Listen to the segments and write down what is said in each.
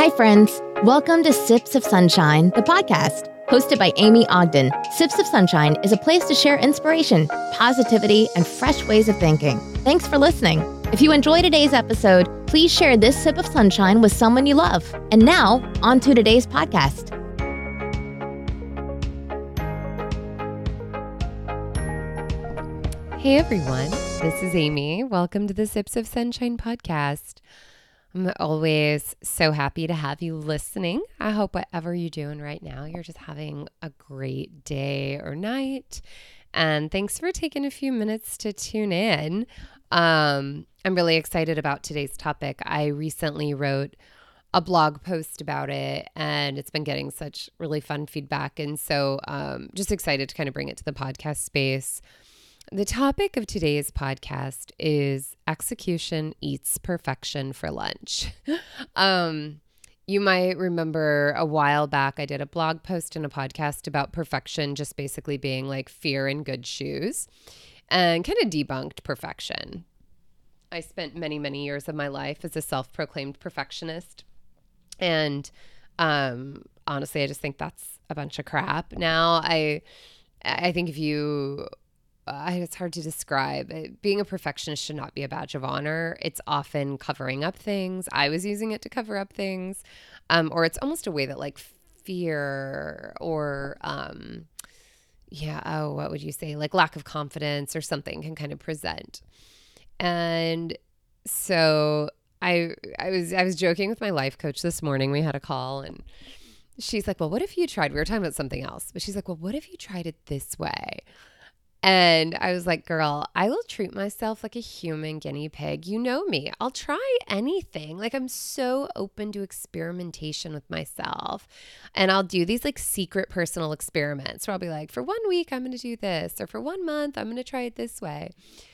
Hi, friends. Welcome to Sips of Sunshine, the podcast, hosted by Amy Ogden. Sips of Sunshine is a place to share inspiration, positivity, and fresh ways of thinking. Thanks for listening. If you enjoyed today's episode, please share this sip of sunshine with someone you love. And now, on to today's podcast. Hey everyone, this is Amy. Welcome to the Sips of Sunshine podcast. I'm always so happy to have you listening. I hope whatever you're doing right now, you're just having a great day or night. And thanks for taking a few minutes to tune in. I'm really excited about today's topic. I recently wrote a blog post about it, and it's been getting such really fun feedback. And so just excited to kind of bring it to the podcast space. The topic of today's podcast is execution eats perfection for lunch. You might remember a while back, I did a blog post and a podcast about perfection, just basically being like fear in good shoes, and kind of debunked perfection. I spent many, many years of my life as a self-proclaimed perfectionist. And honestly, I just think that's a bunch of crap. Now, I think if you... it's hard to describe. Being a perfectionist should not be a badge of honor. It's often covering up things. I was using it to cover up things. Or it's almost a way that like fear or, what would you say? Like lack of confidence or something can kind of present. And so I was joking with my life coach this morning. We had a call and she's like, well, what if you tried, we were talking about something else, but she's like, well, what if you tried it this way? And I was like, girl, I will treat myself like a human guinea pig. You know me. I'll try anything. Like I'm so open to experimentation with myself. And I'll do these like secret personal experiments where I'll be like, for 1 week, I'm going to do this. Or for 1 month, I'm going to try it this way.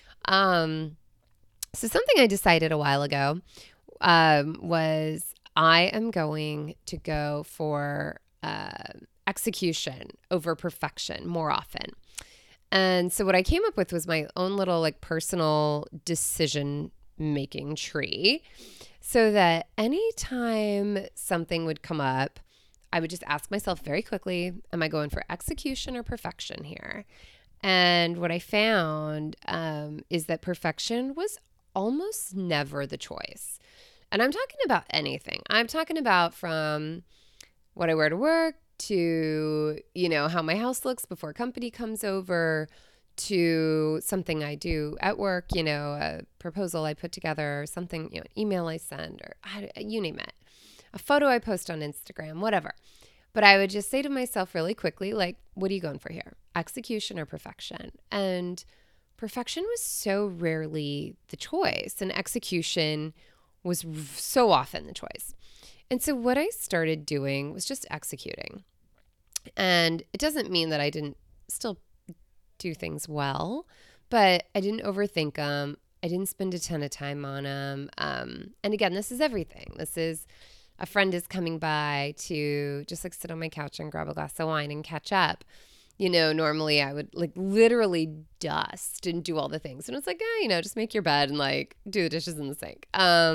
So something I decided a while ago was I am going to go for execution over perfection more often. And so what I came up with was my own little like personal decision making tree, so that anytime something would come up, I would just ask myself very quickly, am I going for execution or perfection here? And what I found is that perfection was almost never the choice. And I'm talking about anything. I'm talking about from what I wear to work, to, how my house looks before company comes over, to something I do at work, a proposal I put together, something, an email I send, or you name it, a photo I post on Instagram, whatever. But I would just say to myself really quickly, like, what are you going for here? Execution or perfection? And perfection was so rarely the choice, and execution was so often the choice. And so what I started doing was just executing. And it doesn't mean that I didn't still do things well, but I didn't overthink them. I didn't spend a ton of time on them. And again, this is everything. This is a friend is coming by to just like sit on my couch and grab a glass of wine and catch up. Normally I would like literally dust and do all the things. And it's like, just make your bed and like do the dishes in the sink.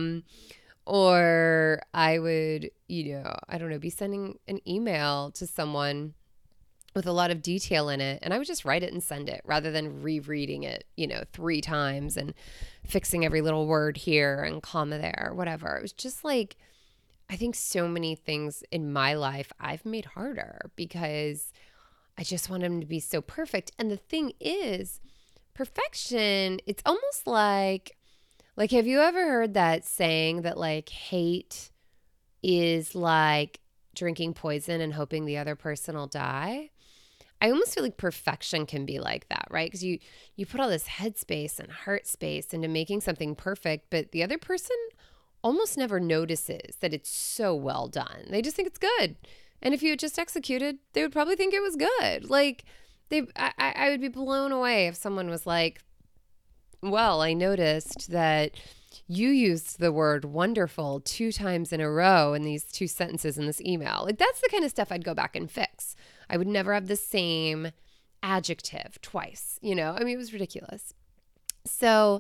Or I would, be sending an email to someone with a lot of detail in it, and I would just write it and send it rather than rereading it, 3 times and fixing every little word here and comma there, whatever. It was just like, I think so many things in my life I've made harder because I just want them to be so perfect. And the thing is, perfection, it's almost like, have you ever heard that saying that like hate is like drinking poison and hoping the other person will die? I almost feel like perfection can be like that, right? Because you put all this headspace and heart space into making something perfect, but the other person almost never notices that it's so well done. They just think it's good. And if you had just executed, they would probably think it was good. Like I would be blown away if someone was like, well, I noticed that you used the word wonderful 2 times in a row in these 2 sentences in this email. Like that's the kind of stuff I'd go back and fix. I would never have the same adjective twice, it was ridiculous. So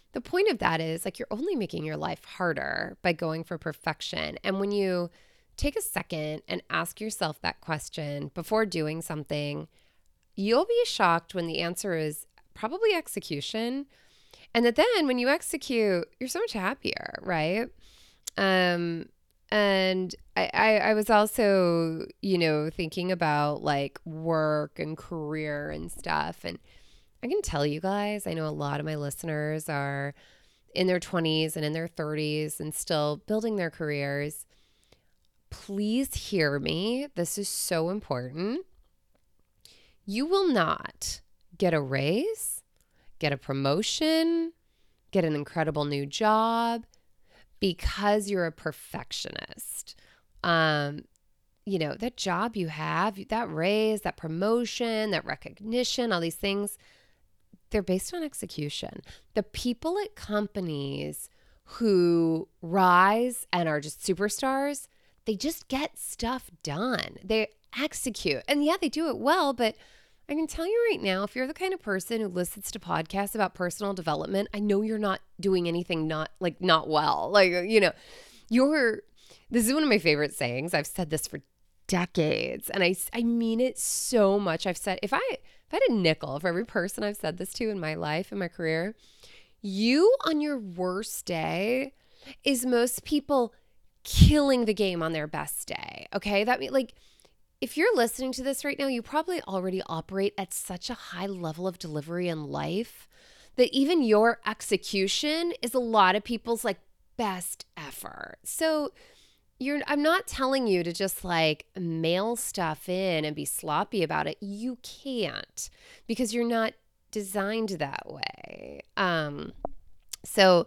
the point of that is like, you're only making your life harder by going for perfection. And when you take a second and ask yourself that question before doing something, you'll be shocked when the answer is probably execution. And that then when you execute, you're so much happier, right? And I was also, thinking about like work and career and stuff. And I can tell you guys, I know a lot of my listeners are in their 20s and in their 30s and still building their careers. Please hear me. This is so important. You will not get a raise, get a promotion, get an incredible new job because you're a perfectionist. That job you have, that raise, that promotion, that recognition, all these things, they're based on execution. The people at companies who rise and are just superstars, they just get stuff done. They execute. And yeah, they do it well, but I can tell you right now, if you're the kind of person who listens to podcasts about personal development, I know you're not doing anything not well. This is one of my favorite sayings. I've said this for decades, and I mean it so much. I've said, if I had a nickel for every person I've said this to in my life, in my career, you on your worst day is most people killing the game on their best day. Okay. That means like, if you're listening to this right now, you probably already operate at such a high level of delivery in life that even your execution is a lot of people's like best effort. So I'm not telling you to just like mail stuff in and be sloppy about it. You can't, because you're not designed that way. So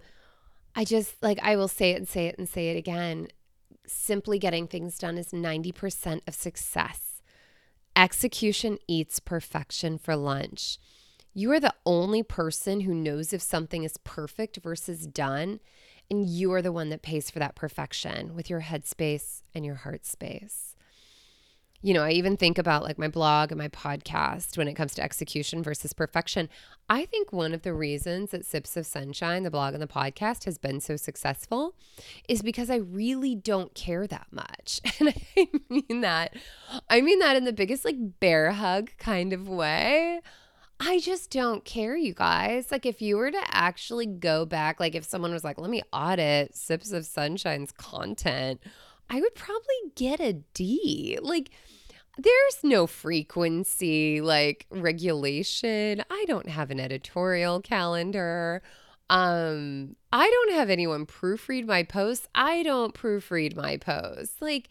I will say it and say it and say it again. Simply getting things done is 90% of success. Execution eats perfection for lunch. You are the only person who knows if something is perfect versus done, and you are the one that pays for that perfection with your head space and your heart space. I even think about like my blog and my podcast when it comes to execution versus perfection. I think one of the reasons that Sips of Sunshine, the blog and the podcast, has been so successful is because I really don't care that much. And I mean that in the biggest like bear hug kind of way. I just don't care, you guys. Like if you were to actually go back, like if someone was like, let me audit Sips of Sunshine's content, I would probably get a D. Like there's no frequency, like regulation. I don't have an editorial calendar. I don't have anyone proofread my posts. I don't proofread my posts. Like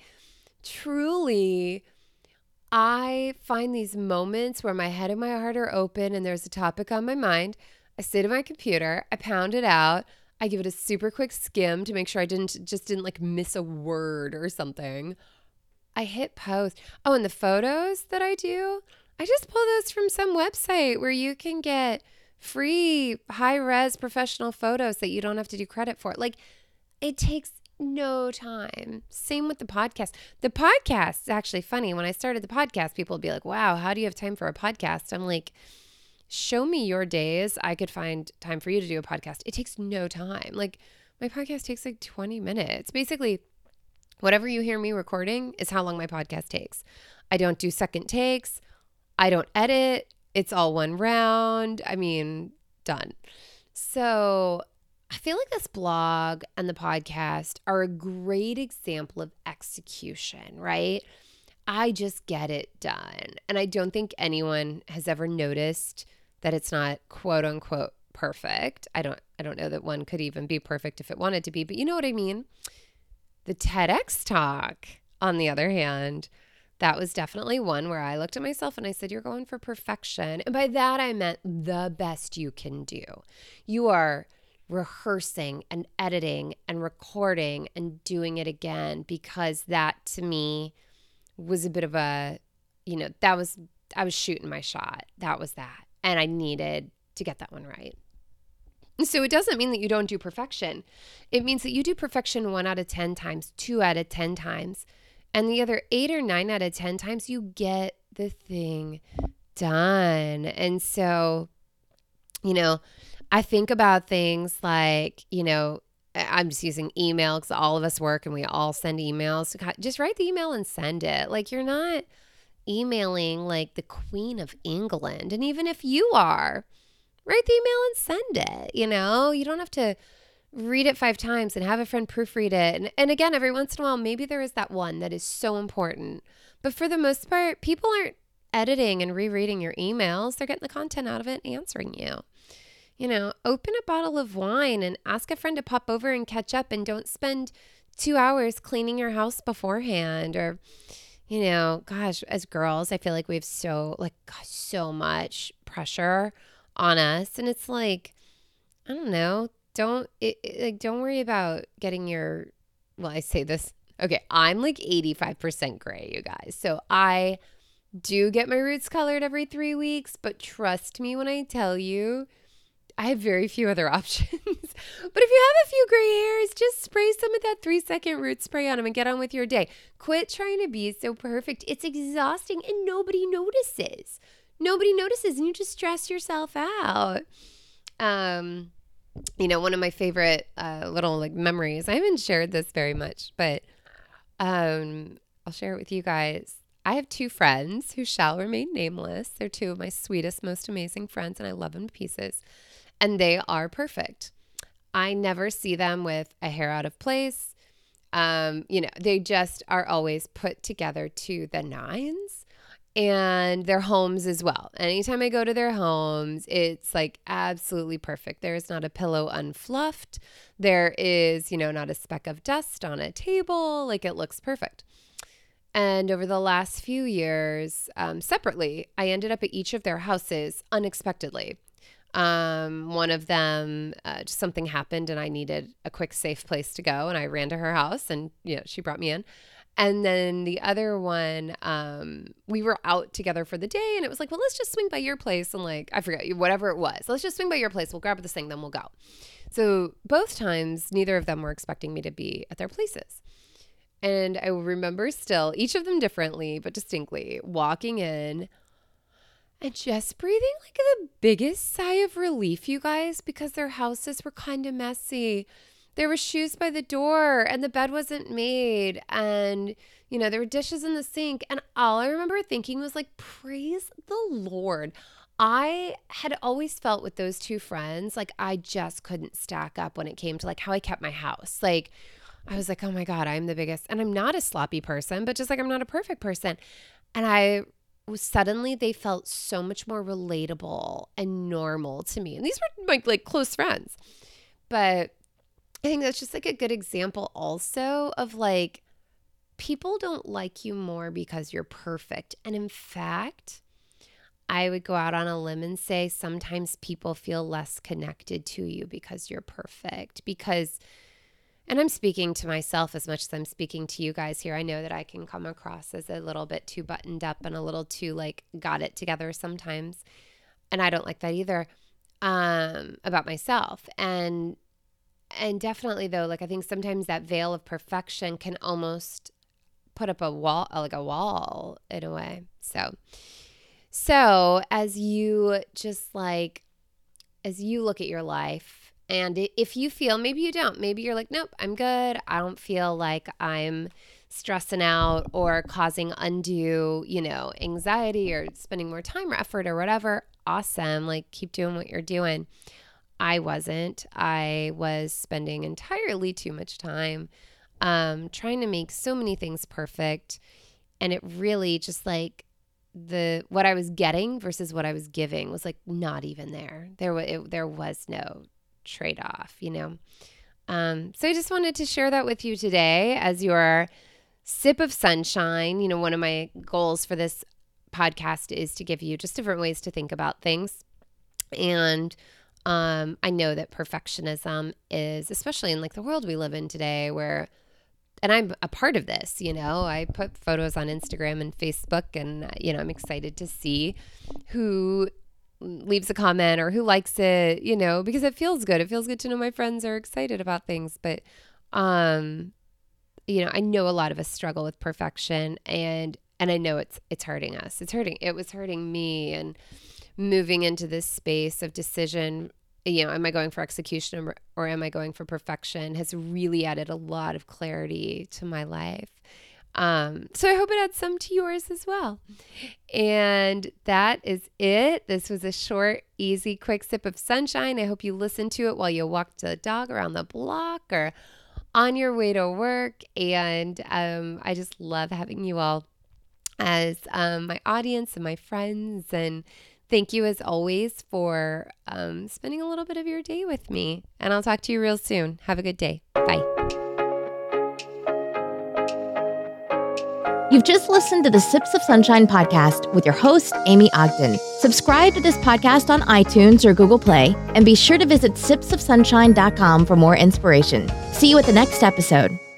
truly, I find these moments where my head and my heart are open and there's a topic on my mind. I sit at my computer, I pound it out. I give it a super quick skim to make sure I didn't like miss a word or something. I hit post. Oh, and the photos that I do, I just pull those from some website where you can get free high-res professional photos that you don't have to do credit for. Like it takes no time. Same with the podcast. The podcast is actually funny. When I started the podcast, people would be like, wow, how do you have time for a podcast? I'm like, show me your days. I could find time for you to do a podcast. It takes no time. Like my podcast takes like 20 minutes. Basically, whatever you hear me recording is how long my podcast takes. I don't do second takes. I don't edit. It's all one round. I mean, done. So I feel like this blog and the podcast are a great example of execution, right? I just get it done. And I don't think anyone has ever noticed that it's not quote unquote perfect. I don't know that one could even be perfect if it wanted to be, but you know what I mean? The TEDx talk, on the other hand, that was definitely one where I looked at myself and I said, you're going for perfection. And by that, I meant the best you can do. You are rehearsing and editing and recording and doing it again, because that to me was a bit of a, I was shooting my shot. That was that. And I needed to get that one right. So it doesn't mean that you don't do perfection. It means that you do perfection 1 out of 10 times, 2 out of 10 times, and the other 8 or 9 out of 10 times you get the thing done. And so, I think about things like, I'm just using email because all of us work and we all send emails. Just write the email and send it. Like, you're not emailing like the Queen of England. And even if you are, write the email and send it. You don't have to read it 5 times and have a friend proofread it. And again, every once in a while, maybe there is that one that is so important. But for the most part, people aren't editing and rereading your emails. They're getting the content out of it and answering you. Open a bottle of wine and ask a friend to pop over and catch up, and don't spend 2 hours cleaning your house beforehand. Or, gosh, as girls, I feel like we have so much pressure on us. And it's like, I don't know, don't worry about getting I say this, okay, I'm like 85% gray, you guys. So I do get my roots colored every 3 weeks, but trust me when I tell you, I have very few other options. But if you have a few gray hairs, just spray some of that 3-second root spray on them and get on with your day. Quit trying to be so perfect. It's exhausting and nobody notices. And you just stress yourself out. One of my favorite little memories, I haven't shared this very much, but I'll share it with you guys. I have 2 friends who shall remain nameless. They're 2 of my sweetest, most amazing friends, and I love them to pieces. And they are perfect. I never see them with a hair out of place. They just are always put together to the nines, and their homes as well. Anytime I go to their homes, it's like absolutely perfect. There is not a pillow unfluffed. There is, not a speck of dust on a table. Like, it looks perfect. And over the last few years, separately, I ended up at each of their houses unexpectedly. One of them, just something happened and I needed a quick, safe place to go. And I ran to her house and, she brought me in. And then the other one, we were out together for the day and it was like, well, let's just swing by your place. And I forget, whatever it was, let's just swing by your place. We'll grab this thing, then we'll go. So both times, neither of them were expecting me to be at their places. And I remember still, each of them differently, but distinctly, walking in and just breathing like the biggest sigh of relief, you guys, because their houses were kind of messy. There were shoes by the door and the bed wasn't made. And, there were dishes in the sink. And all I remember thinking was praise the Lord. I had always felt with those 2 friends, I just couldn't stack up when it came to how I kept my house. I was like, oh my God, I'm the biggest. And I'm not a sloppy person, but just I'm not a perfect person. And suddenly they felt so much more relatable and normal to me. And these were my close friends. But I think that's just a good example also of people don't like you more because you're perfect. And in fact, I would go out on a limb and say sometimes people feel less connected to you because you're perfect. And I'm speaking to myself as much as I'm speaking to you guys here. I know that I can come across as a little bit too buttoned up and a little too got it together sometimes. And I don't like that either about myself. And definitely though, I think sometimes that veil of perfection can almost put up a wall in a way. So as you just as you look at your life, and if you feel, maybe you don't, maybe you're nope, I'm good. I don't feel like I'm stressing out or causing undue, anxiety or spending more time or effort or whatever. Awesome. Keep doing what you're doing. I wasn't. I was spending entirely too much time trying to make so many things perfect. And it really just what I was getting versus what I was giving was not even there. There was no trade-off, So I just wanted to share that with you today as your sip of sunshine. One of my goals for this podcast is to give you just different ways to think about things. And I know that perfectionism is, especially in the world we live in today, and I'm a part of this, I put photos on Instagram and Facebook and, I'm excited to see who leaves a comment or who likes it, because it feels good. It feels good to know my friends are excited about things. But, I know a lot of us struggle with perfection and I know it's hurting us. It was hurting me, and moving into this space of decision am I going for execution or am I going for perfection, has really added a lot of clarity to my life. So I hope it adds some to yours as well. And that is it. This was a short, easy, quick sip of sunshine. I hope you listened to it while you walked the dog around the block or on your way to work. And I just love having you all as my audience and my friends. And thank you as always for spending a little bit of your day with me. And I'll talk to you real soon. Have a good day. Bye. You've just listened to the Sips of Sunshine podcast with your host, Amy Ogden. Subscribe to this podcast on iTunes or Google Play, and be sure to visit sipsofsunshine.com for more inspiration. See you at the next episode.